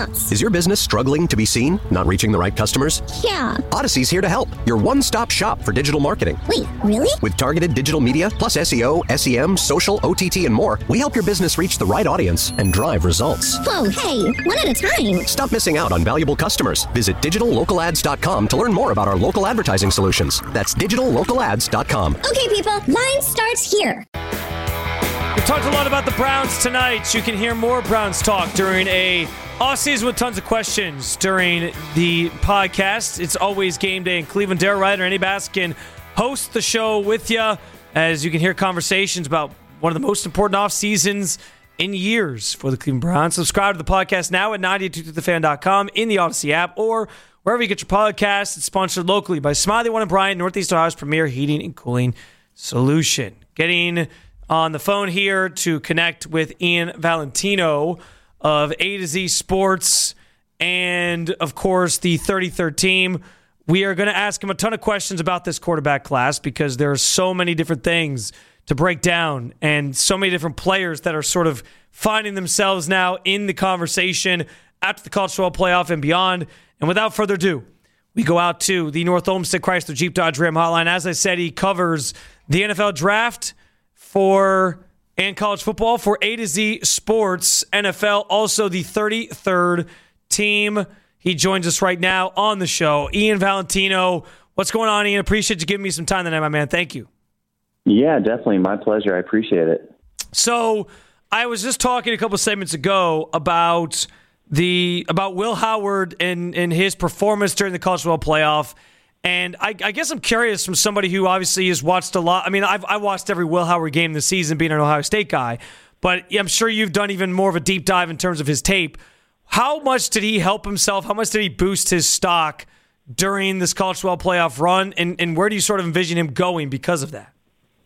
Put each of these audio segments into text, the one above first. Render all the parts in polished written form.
Browns. Is your business struggling to be seen? Not reaching the right customers? Yeah. Odyssey's here to help. Your one-stop shop for digital marketing. Wait, really? With targeted digital media, plus SEO, SEM, social, OTT, and more, we help your business reach the right audience and drive results. Whoa, hey, one at a time. Stop missing out on valuable customers. Visit digitallocalads.com to learn more about our local advertising solutions. That's digitallocalads.com. Okay, people, line starts here. We talked a lot about the Browns tonight. You can hear more Browns talk during a off-season with tons of questions during the podcast. It's always game day in Cleveland. Daryl Wright or Andy Baskin host the show with you as you can hear conversations about one of the most important off-seasons in years for the Cleveland Browns. Subscribe to the podcast now at 922thefan.com, in the Odyssey app, or wherever you get your podcasts. It's sponsored locally by Smiley One in Bryant, Northeast Ohio's premier heating and cooling solution. Getting on the phone here to connect with Ian Valentino of A to Z Sports and, of course, the 33rd team. We are going to ask him a ton of questions about this quarterback class because there are so many different things to break down and so many different players that are sort of finding themselves now in the conversation after the College Football Playoff and beyond. And without further ado, we go out to the North Olmsted Chrysler Jeep Dodge Ram hotline. As I said, he covers the NFL draft and college football for A to Z Sports NFL, also the 33rd team. He joins us right now on the show. Ian Valentino, what's going on, Ian? Appreciate you giving me some time tonight, my man. Thank you. Yeah, definitely. My pleasure. I appreciate it. So I was just talking a couple segments ago about Will Howard and his performance during the college football playoff. And I guess I'm curious from somebody who obviously has watched a lot. I mean, I watched every Will Howard game this season being an Ohio State guy, but I'm sure you've done even more of a deep dive in terms of his tape. How much did he help himself? How much did he boost his stock during this college football playoff run? And where do you sort of envision him going because of that?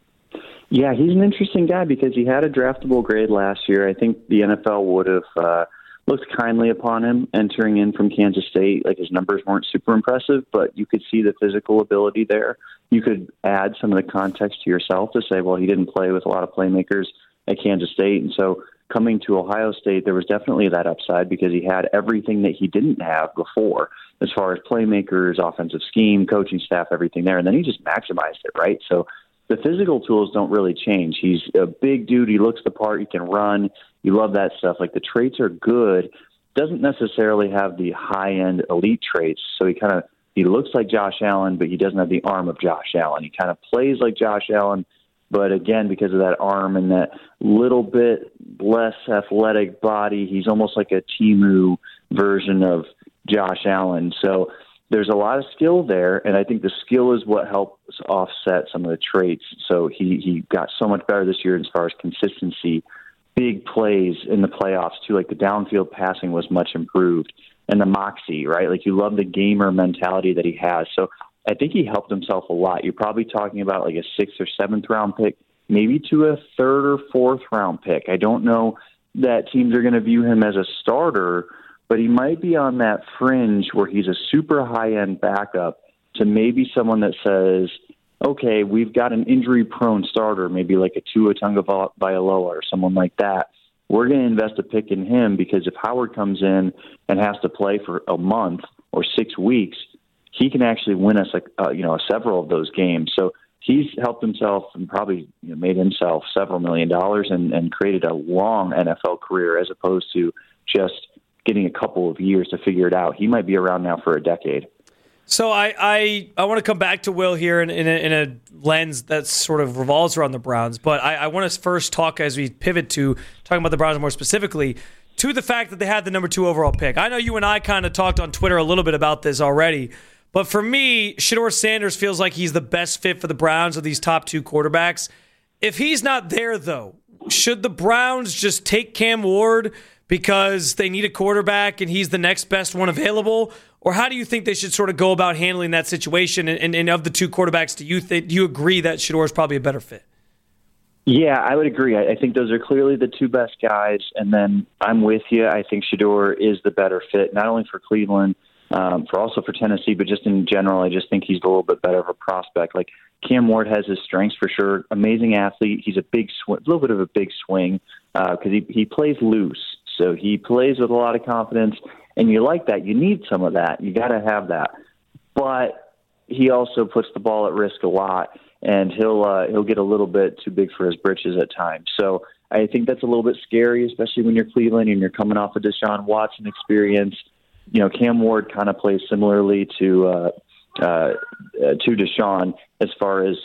Yeah, he's an interesting guy because he had a draftable grade last year. I think the NFL would have looked kindly upon him entering in from Kansas State. Like, his numbers weren't super impressive, but you could see the physical ability there. You could add some of the context to yourself to say, well, he didn't play with a lot of playmakers at Kansas State. And so coming to Ohio State, there was definitely that upside because he had everything that he didn't have before as far as playmakers, offensive scheme, coaching staff, everything there. And then he just maximized it, right? So the physical tools don't really change. He's a big dude. He looks the part. He can run. You love that stuff. Like, the traits are good. Doesn't necessarily have the high-end elite traits. So he looks like Josh Allen, but he doesn't have the arm of Josh Allen. He kind of plays like Josh Allen, but again, because of that arm and that little bit less athletic body, he's almost like a Temu version of Josh Allen. So there's a lot of skill there, and I think the skill is what helps offset some of the traits. So he got so much better this year as far as consistency, big plays in the playoffs too. Like, the downfield passing was much improved, and the moxie, right? Like, you love the gamer mentality that he has. So I think he helped himself a lot. You're probably talking about like a 6th or 7th round pick, maybe to a 3rd or 4th round pick. I don't know that teams are going to view him as a starter, but he might be on that fringe where he's a super high-end backup to maybe someone that says, okay, we've got an injury-prone starter, maybe like a Tua Tagovailoa or someone like that. We're going to invest a pick in him because if Howard comes in and has to play for a month or 6 weeks, he can actually win us several of those games. So he's helped himself and probably made himself several $1 million and created a long NFL career as opposed to just getting a couple of years to figure it out. He might be around now for a decade. So I want to come back to Will here in a lens that sort of revolves around the Browns, but I want to first talk, as we pivot to talking about the Browns more specifically, to the fact that they had the number 2 overall pick. I know you and I kind of talked on Twitter a little bit about this already, but for me, Shedeur Sanders feels like he's the best fit for the Browns of these top 2 quarterbacks. If he's not there, though, should the Browns just take Cam Ward because they need a quarterback and he's the next best one available? Or how do you think they should sort of go about handling that situation? And of the 2 quarterbacks, do you agree that Shedeur is probably a better fit? Yeah, I would agree. I think those are clearly the 2 best guys. And then I'm with you. I think Shedeur is the better fit, not only for Cleveland, for Tennessee, but just in general, I just think he's a little bit better of a prospect. Like, Cam Ward has his strengths for sure. Amazing athlete. He's a little bit of a big swing because he plays loose. So he plays with a lot of confidence. and you like that. You need some of that. You got to have that. But he also puts the ball at risk a lot, and he'll get a little bit too big for his britches at times. So I think that's a little bit scary, especially when you're Cleveland and you're coming off a Deshaun Watson experience. Cam Ward kind of plays similarly to Deshaun as far as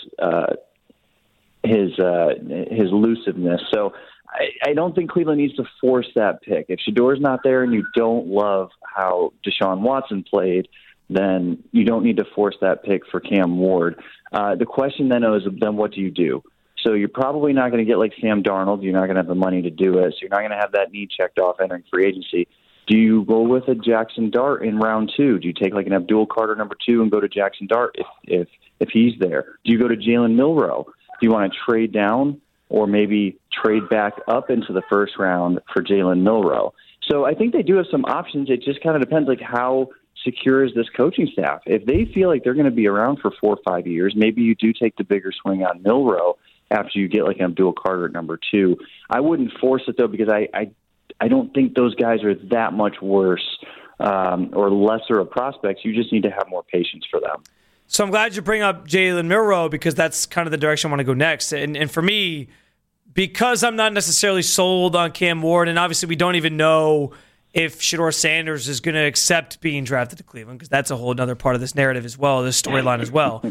his elusiveness. So I don't think Cleveland needs to force that pick. If Shedor's not there and you don't love how Deshaun Watson played, then you don't need to force that pick for Cam Ward. The question then is, what do you do? So you're probably not going to get like Sam Darnold. You're not going to have the money to do it. So you're not going to have that need checked off entering free agency. Do you go with a Jackson Dart in round 2? Do you take like an Abdul Carter number 2 and go to Jackson Dart if he's there? Do you go to Jalen Milroe? Do you want to trade down or maybe trade back up into the first round for Jalen Milroe? So I think they do have some options. It just kind of depends like how secure is this coaching staff. If they feel like they're going to be around for 4 or 5 years, maybe you do take the bigger swing on Milroe after you get like an Abdul Carter at number 2. I wouldn't force it though, because I don't think those guys are that much worse or lesser of prospects. You just need to have more patience for them. So I'm glad you bring up Jalen Milroe, because that's kind of the direction I want to go next. And for me, because I'm not necessarily sold on Cam Ward, and obviously we don't even know if Shedeur Sanders is going to accept being drafted to Cleveland, because that's a whole other part of this narrative as well, this storyline as well.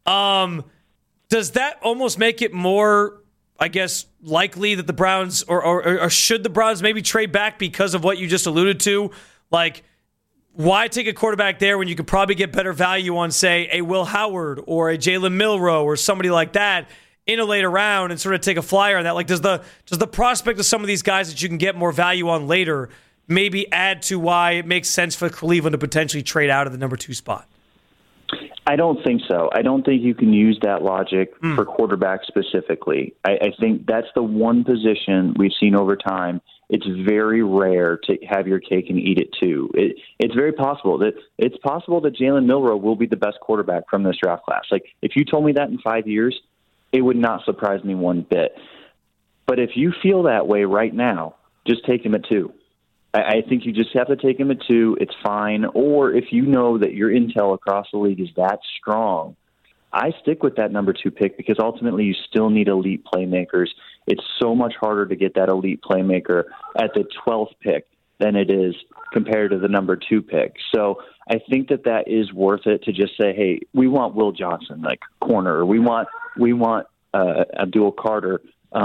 Does that almost make it more, I guess, likely that the Browns or should the Browns maybe trade back because of what you just alluded to? Like, why take a quarterback there when you could probably get better value on, say, a Will Howard or a Jalen Milroe or somebody like that in a later round and sort of take a flyer on that? Like, does the prospect of some of these guys that you can get more value on later maybe add to why it makes sense for Cleveland to potentially trade out of the number 2 spot? I don't think so. I don't think you can use that logic for quarterback specifically. I think that's the one position we've seen over time. It's very rare to have your cake and eat it too. It's very possible that Jalen Milroe will be the best quarterback from this draft class. Like, if you told me that in 5 years, it would not surprise me one bit. But if you feel that way right now, just take him at 2. I think you just have to take him at 2. It's fine. Or if you know that your intel across the league is that strong, I stick with that number 2 pick, because ultimately you still need elite playmakers. It's so much harder to get that elite playmaker at the 12th pick than it is compared to the number 2 pick. So I think that is worth it to just say, hey, we want Will Johnson, like corner. Or we want Abdul Carter,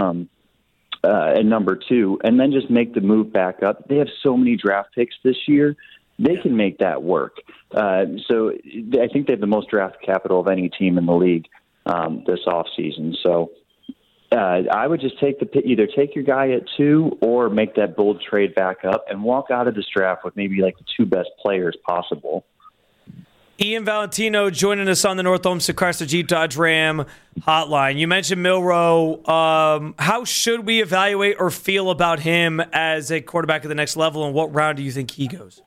at number 2, and then just make the move back up. They have so many draft picks this year. They can make that work. So I think they have the most draft capital of any team in the league this offseason. So I would just either take your guy at 2 or make that bold trade back up and walk out of this draft with maybe like the 2 best players possible. Ian Valentino joining us on the North Olmsted Chrysler Jeep Dodge Ram hotline. You mentioned Milroe. How should we evaluate or feel about him as a quarterback at the next level, and what round do you think he goes?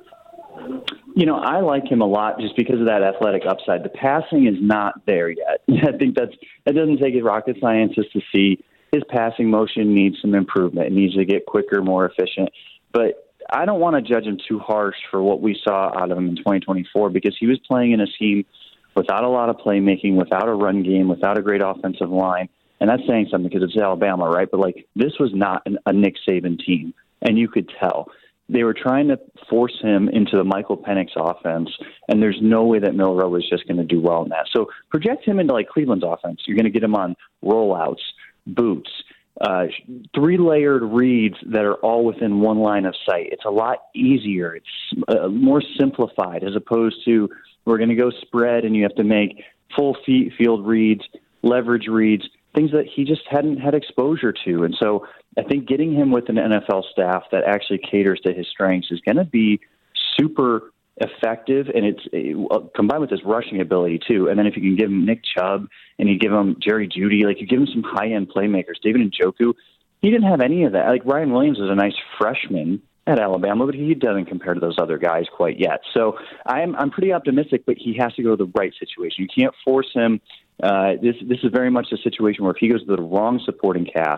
I like him a lot just because of that athletic upside. The passing is not there yet. I think that doesn't take a rocket scientist to see. His passing motion needs some improvement. It needs to get quicker, more efficient. But I don't want to judge him too harsh for what we saw out of him in 2024, because he was playing in a scheme without a lot of playmaking, without a run game, without a great offensive line. And that's saying something because it's Alabama, right? But this was not a Nick Saban team, and you could tell. They were trying to force him into the Michael Penix offense, and there's no way that Milroe was just going to do well in that. So project him into Cleveland's offense. You're going to get him on rollouts, boots, 3-layered reads that are all within one line of sight. It's a lot easier. It's more simplified, as opposed to we're going to go spread and you have to make full field reads, leverage reads, things that he just hadn't had exposure to. And so I think getting him with an NFL staff that actually caters to his strengths is going to be super effective, and it's combined with his rushing ability too. And then if you can give him Nick Chubb and you give him Jerry Jeudy, you give him some high-end playmakers, David Njoku, he didn't have any of that. Ryan Williams is a nice freshman at Alabama, but he doesn't compare to those other guys quite yet. So I'm pretty optimistic, but he has to go to the right situation. You can't force him. This is very much a situation where if he goes to the wrong supporting cast,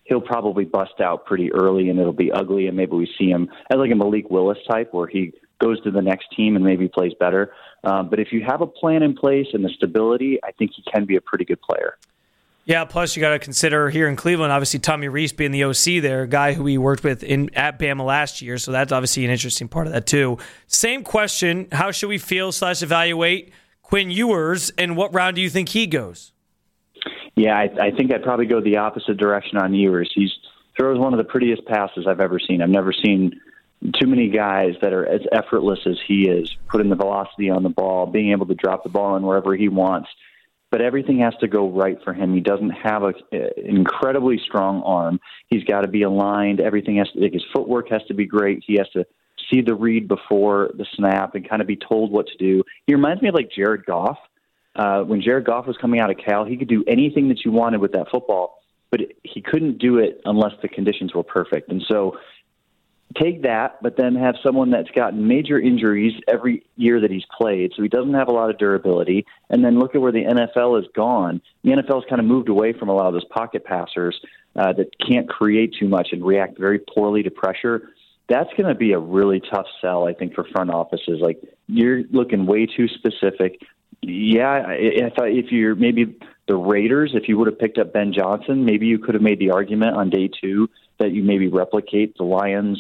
he'll probably bust out pretty early and it'll be ugly, and maybe we see him as like a Malik Willis type where he goes to the next team and maybe plays better. But if you have a plan in place and the stability, I think he can be a pretty good player. Yeah, plus you got to consider here in Cleveland, obviously Tommy Rees being the OC there, a guy who we worked with at Bama last year, so that's obviously an interesting part of that too. Same question, how should we feel / evaluate Quinn Ewers, and what round do you think he goes? Yeah, I think I'd probably go the opposite direction on Ewers. He throws one of the prettiest passes I've ever seen. I've never seen too many guys that are as effortless as he is, putting the velocity on the ball, being able to drop the ball in wherever he wants. But everything has to go right for him. He doesn't have an incredibly strong arm. He's got to be aligned. Everything has to, like, his footwork has to be great. He has to see the read before the snap and kind of be told what to do. He reminds me of like Jared Goff. When Jared Goff was coming out of Cal, he could do anything that you wanted with that football, but he couldn't do it unless the conditions were perfect. And so take that, but then have someone that's gotten major injuries every year that he's played, so he doesn't have a lot of durability, and then look at where the NFL has gone. The NFL has kind of moved away from a lot of those pocket passers that can't create too much and react very poorly to pressure. That's going to be a really tough sell, I think, for front offices. Like, you're looking way too specific. Yeah, I thought if you're maybe the Raiders, if you would have picked up Ben Johnson, maybe you could have made the argument on day 2 that you maybe replicate the Lions'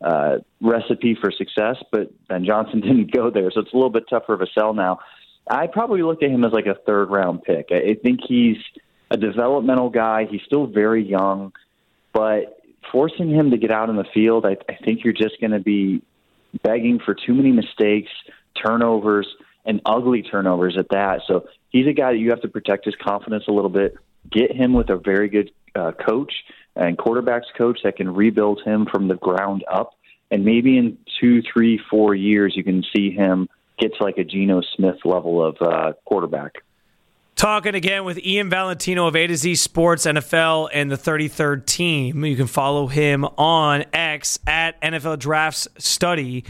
recipe for success, but Ben Johnson didn't go there, so it's a little bit tougher of a sell now. I probably look at him as like a 3rd-round pick. I think he's a developmental guy. He's still very young, but forcing him to get out in the field, I think you're just going to be begging for too many mistakes, turnovers, and ugly turnovers at that. So he's a guy that you have to protect his confidence a little bit, get him with a very good coach and quarterbacks coach that can rebuild him from the ground up. And maybe in 2, 3, 4 years, you can see him get to like a Geno Smith level of quarterback. Talking again with Ian Valentino of A to Z Sports NFL and the 33rd Team. You can follow him on X at NFL Drafts Study.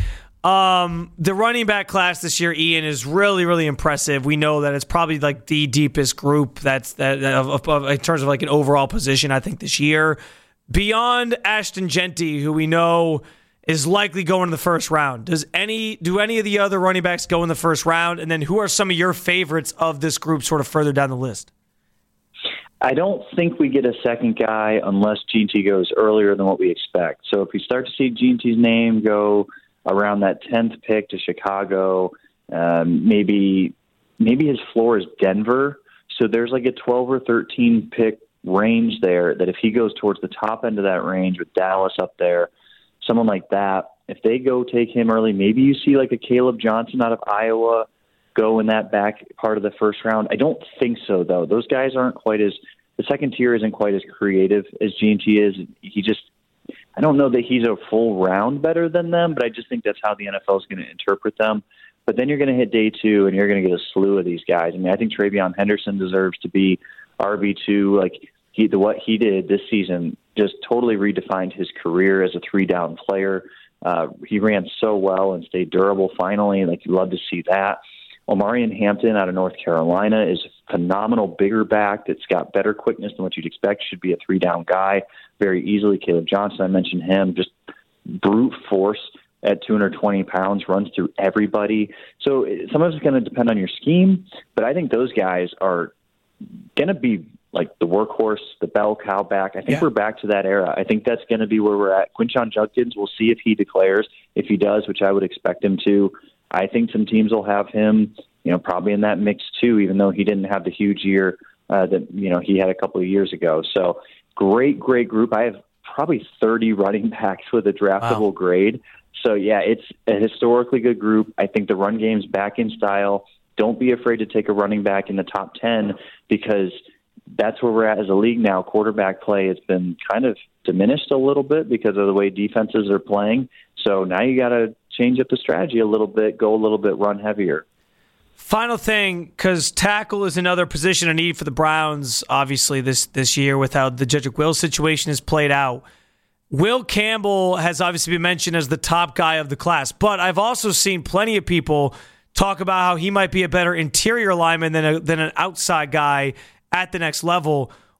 The running back class this year, Ian, is really, really impressive. We know that it's probably like the deepest group in terms of like an overall position, I think, this year. Beyond Ashton Jeanty, who we know is likely going in the first round, do any of the other running backs go in the first round? And then who are some of your favorites of this group sort of further down the list? I don't think we get a second guy unless Jeanty goes earlier than what we expect. So if we start to see Jeanty's name go around that 10th pick to Chicago, maybe his floor is Denver. So there's like a 12 or 13 pick range there that if he goes towards the top end of that range with Dallas up there, someone like that, if they go take him early, maybe you see like a Caleb Johnson out of Iowa go in that back part of the first round. I don't think so, though. Those guys aren't quite as – the second tier isn't quite as creative as Jeanty is. I don't know that he's a full round better than them, but I just think that's how the NFL is going to interpret them. But then you're going to hit day 2, and you're going to get a slew of these guys. I mean, I think TreVeyon Henderson deserves to be RB2. Like, what he did this season just totally redefined his career as a 3-down player. He ran so well and stayed durable finally. Like, you love to see that. Omarion Hampton out of North Carolina is a phenomenal bigger back that's got better quickness than what you'd expect. Should be a 3-down guy very easily. Caleb Johnson, I mentioned him, just brute force at 220 pounds, runs through everybody. So some of it's going to depend on your scheme, but I think those guys are going to be like the workhorse, the bell cow back. I think we're back to that era. I think that's going to be where we're at. Quinshon Judkins, we'll see if he declares. If he does, which I would expect him to, I think some teams will have him, probably in that mix too, even though he didn't have the huge year that, he had a couple of years ago. So great group. I have probably 30 running backs with a draftable grade. So, it's a historically good group. I think the run game's back in style. Don't be afraid to take a running back in the top 10 because that's where we're at as a league now. Quarterback play has been kind of diminished a little bit because of the way defenses are playing. So now you got to change up the strategy a little bit, go a little bit run heavier. Final thing, because tackle is another position of need for the Browns, obviously, this year with how the Jedrick Wills situation has played out. Will Campbell has obviously been mentioned as the top guy of the class, but I've also seen plenty of people talk about how he might be a better interior lineman than an outside guy at the next level.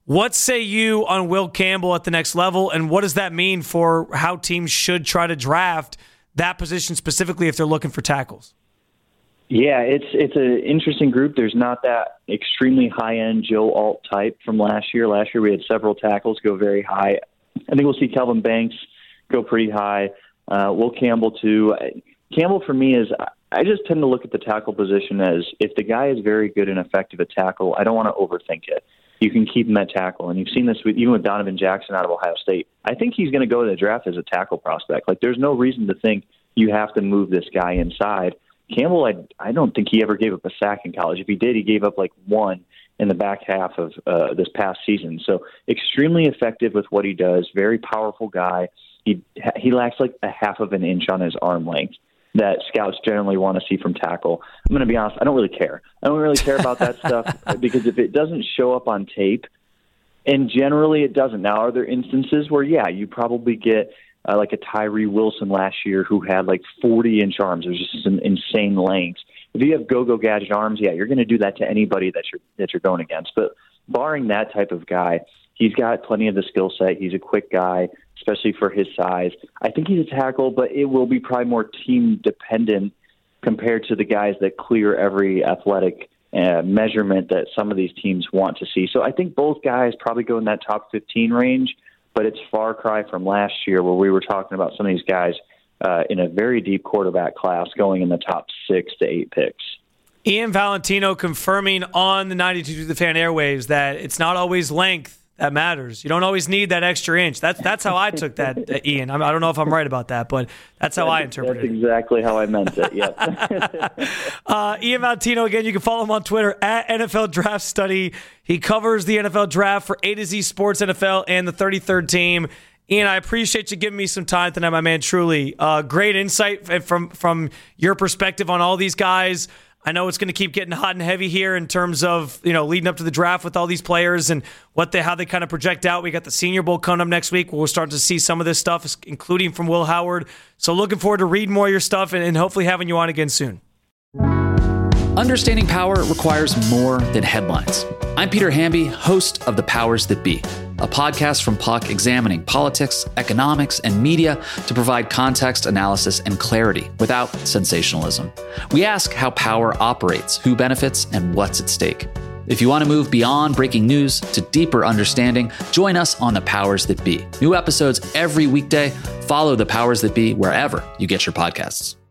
What say you on Will Campbell at the next level, and what does that mean for how teams should try to draft that position specifically if they're looking for tackles? Yeah, it's an interesting group. There's not that extremely high-end Joe Alt type from last year. Last year we had several tackles go very high. I think we'll see Kelvin Banks go pretty high. Will Campbell, too. Campbell, for me, is I just tend to look at the tackle position as if the guy is very good and effective at tackle, I don't want to overthink it. You can keep him at tackle. And you've seen this even with Donovan Jackson out of Ohio State. I think he's going to go to the draft as a tackle prospect. Like, there's no reason to think you have to move this guy inside. Campbell, I don't think he ever gave up a sack in college. If he did, he gave up like one in the back half of this past season. So extremely effective with what he does, very powerful guy. He lacks like a half of an inch on his arm length that scouts generally want to see from tackle. I'm going to be honest, I don't really care. I don't really care about that stuff because if it doesn't show up on tape, and generally it doesn't. Now, are there instances where, yeah, you probably get like a Tyree Wilson last year who had like 40-inch arms. It was just some insane lengths. If you have go-go gadget arms, yeah, you're going to do that to anybody that you're going against. But barring that type of guy, he's got plenty of the skill set. He's a quick guy, especially for his size. I think he's a tackle, but it will be probably more team-dependent compared to the guys that clear every athletic measurement that some of these teams want to see. So I think both guys probably go in that top 15 range, but it's far cry from last year where we were talking about some of these guys in a very deep quarterback class going in the top 6 to 8 picks. Ian Valentino confirming on the 92 The Fan airwaves that it's not always length that matters. You don't always need that extra inch. That's how I took that, Ian. I don't know if I'm right about that, but that's how I interpreted it. That's exactly how I meant it, yep. Ian Valentino, again, you can follow him on Twitter at NFL Draft Study. He covers the NFL Draft for A to Z Sports NFL and the 33rd Team. Ian, I appreciate you giving me some time tonight, my man, truly. Great insight from your perspective on all these guys. I know it's going to keep getting hot and heavy here in terms of, leading up to the draft with all these players and how they kind of project out. We got the Senior Bowl coming up next week. We'll start to see some of this stuff, including from Will Howard. So looking forward to reading more of your stuff and hopefully having you on again soon. Understanding power requires more than headlines. I'm Peter Hamby, host of The Powers That Be, a podcast from Puck examining politics, economics, and media to provide context, analysis, and clarity without sensationalism. We ask how power operates, who benefits, and what's at stake. If you want to move beyond breaking news to deeper understanding, join us on The Powers That Be. New episodes every weekday. Follow The Powers That Be wherever you get your podcasts.